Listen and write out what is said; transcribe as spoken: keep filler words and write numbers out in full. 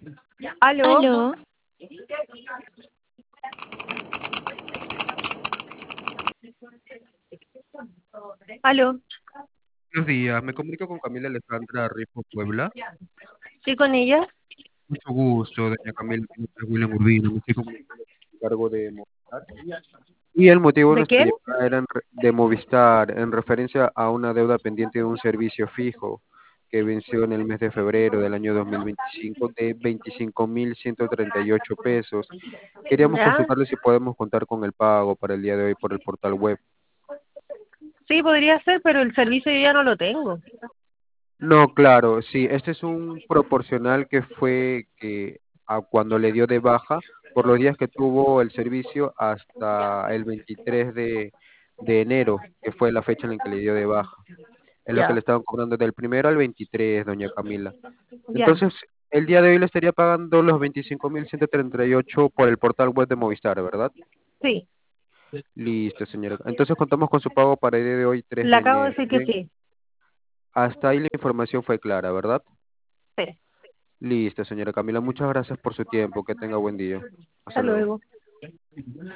Aló, Aló, aló, Buenos días, me comunico con Camila Alejandra Rijo Puebla. ¿sí con ella? Mucho gusto, doña Camila, mi nombre es William Urbina, me estoy comunicando con cargo de Movistar. Y el motivo de ¿De nuestra quién? llamada era en re- de Movistar, en referencia a una deuda pendiente de un servicio fijo que venció en el mes de febrero del año dos mil veinticinco de veinticinco mil ciento treinta y ocho pesos. Queríamos ¿Ya? consultarle si podemos contar con el pago para el día de hoy por el portal web. Sí, podría ser, pero el servicio yo ya no lo tengo. No, claro, sí, este es un proporcional que fue que a cuando le dio de baja por los días que tuvo el servicio hasta el veintitrés de, de enero, que fue la fecha en la que le dio de baja. Es lo que Ya, le estaban cobrando del primero al veintitrés, doña Camila. ya, Entonces, el día de hoy le estaría pagando los veinticinco mil ciento treinta y ocho por el portal web de Movistar, ¿verdad? sí, Listo, señora. Entonces contamos con su pago para el día de hoy, tres le de acabo de enero. decir que Bien, sí. hasta ahí la información fue clara, ¿verdad? Sí, Listo, señora Camila. Muchas gracias por su tiempo. Que tenga buen día. hasta Hasta luego. luego.